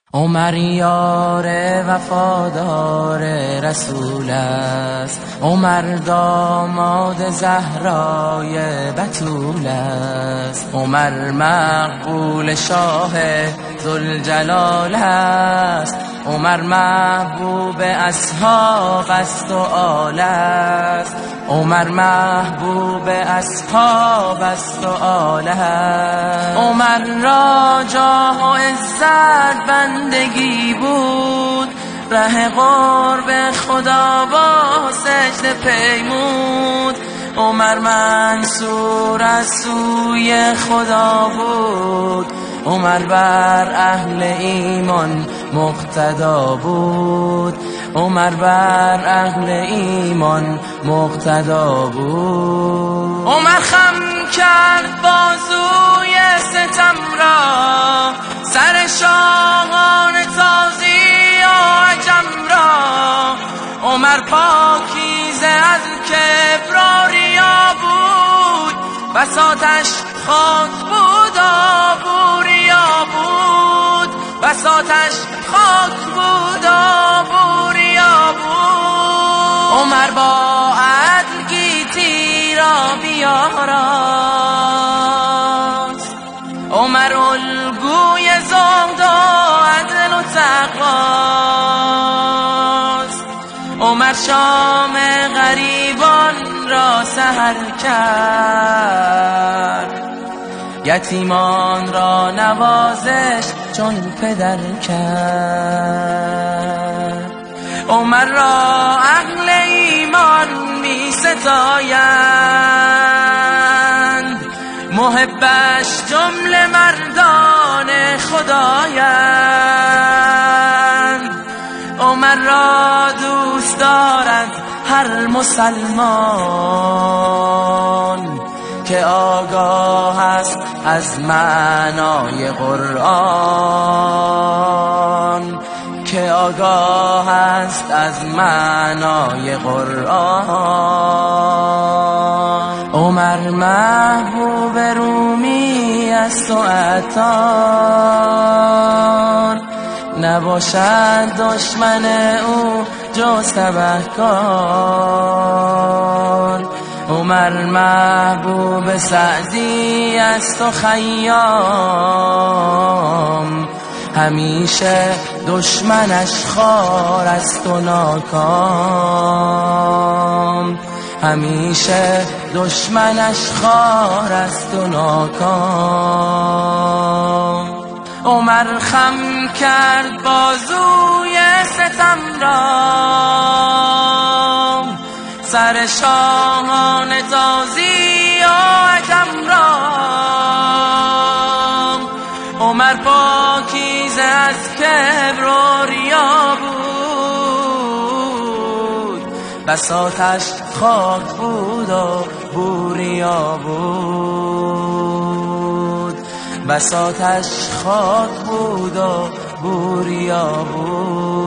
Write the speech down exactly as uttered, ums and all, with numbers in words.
عمر یار وفادار رسول است، عمر داماد زهرای بتول است، عمر مقبول شاه ذوالجلال است، عمر محبوب اصحاب است و آل است، عمر محبوب اصحاب است و آل است. عمر را جاه و عزت بندگی بود، ره قرب خدا با سجده پیمود. عمر منصور از سوی خدا بود، عمر بر اهل ایمان مقتدا بود، عمر بر اهل ایمان مقتدا بود. عمر خم کرد بازوی ستم را، سر شاهان تازی و عجم را. عمر پاکیزه از کبر و ریا بود، بساطش خاک بود آب و ریا بود، بساطش خاک بود آب و ریا بود. عمر با عدل گیتی را بیاراست، عمر الگوی زهد و عدل و تقواست. عمر شام غریبان را سحر کرد، یتیمان را نوازش چون پدر کرد. عمر را اهل ایمان می ستایند، محبش جمله مردان خدایند. عمر را دوست دارد هر مسلمان که آگاه است از معنای قرآن، که آگاه است از معنای قرآن. عمر محبوب رومی است و عطار، نباشد دشمن او جز تبهکار. عمر محبوب سعدی است و خیام، همیشه دشمنش خوار است و ناکام، همیشه دشمنش خوار است و ناکام. عمر خم کرد بازوی ستم را، سر شاهان تازی و عجم را. عمر پاکیزه از کبر و ریا بود، بساطش خاک بود و بوریا بود، بساطش خاک بود و بوریا بود.